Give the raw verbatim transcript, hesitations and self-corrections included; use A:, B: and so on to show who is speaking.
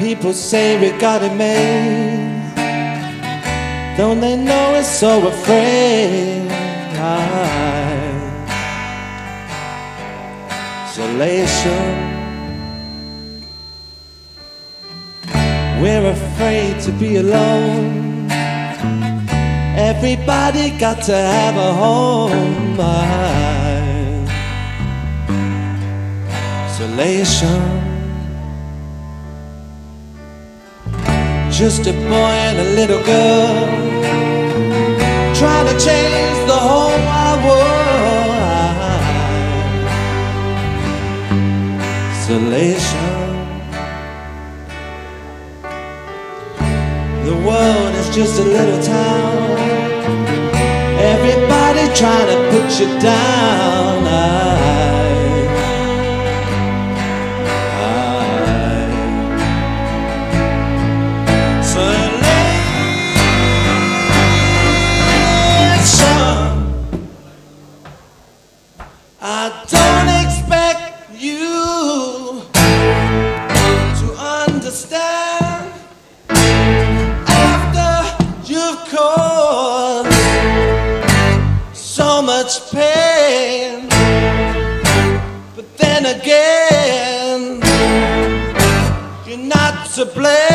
A: people say we got it made. Don't they know we're so afraid? Isolation. We're afraid to be alone. Everybody got to have a home. Isolation. Just a boy and a little girl trying to change the whole wide world. Isolation. The world is just a little town. Everybody trying to put you down. I don't expect you to understand after you've caused so much pain. But then again, you're not to blame.